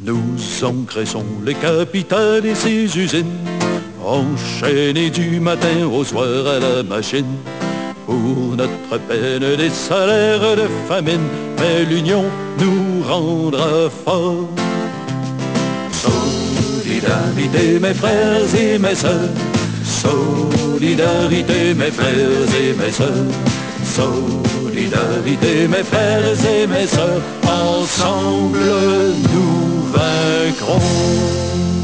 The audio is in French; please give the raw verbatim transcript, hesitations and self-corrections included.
Nous engraissons les capitales et ses usines, enchaînés du matin au soir à la machine. Pour notre peine des salaires de famine, mais l'union nous rendra forts. Solidarité mes frères et mes sœurs, solidarité mes frères et mes sœurs, solidarité mes frères et mes sœurs, ensemble nous vaincrons.